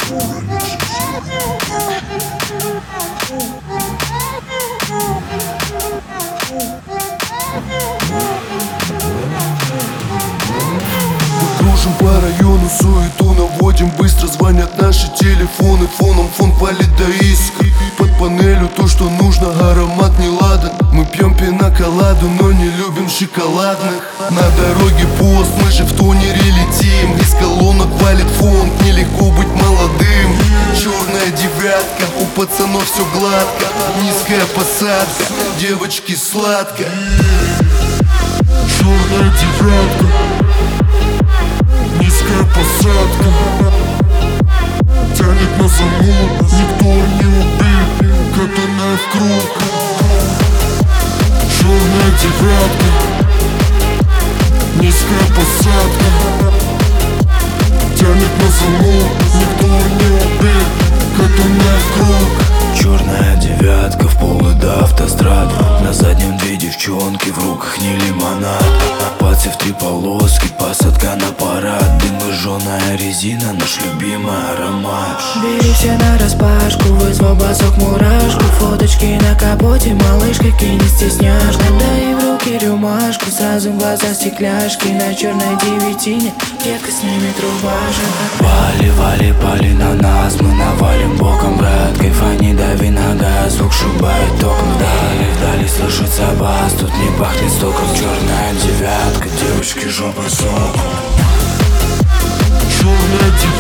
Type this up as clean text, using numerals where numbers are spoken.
Кружим по району, суету наводим. Быстро звонят наши телефоны, фоном фон палит до искр. Под панелью то, что нужно, аромат не ладен. Мы пьем пиноколаду, но не любим шоколадных. На дороге пост, мы же в тонере летим. Из колонок валит фонд, нелегко быть молодым. Черная девятка, у пацанов все гладко. Низкая посадка, девочки сладко. Черная девятка, низкая посадка, тянет на замок, никто не убит, катаная в круг. Черная девятка, низкая посадка, тянет на замок, никто не убит, катаная в круг. Черная девятка в пол до автострад. На заднем две девчонки, в руках не лимонад. Пальцы в три полоски, посадка на парад. Дым и жженая резина, наш любимый аромат. Бери все нараспашку, вызвал босок мурашку. Фоточки на капоте, малышка, кинь стесняшку. Дай в руки рюмашку, сразу в глаза стекляшки. На черной девятине детка снимет рубашек. Вали, вали, пали на нас, мы навалим боком, брат. Кайфани, дави на газ, звук шибает током. Вдали слышится бас, тут не пахнет стоком. Черная девятка, девочки жопа соком. Черная девятка,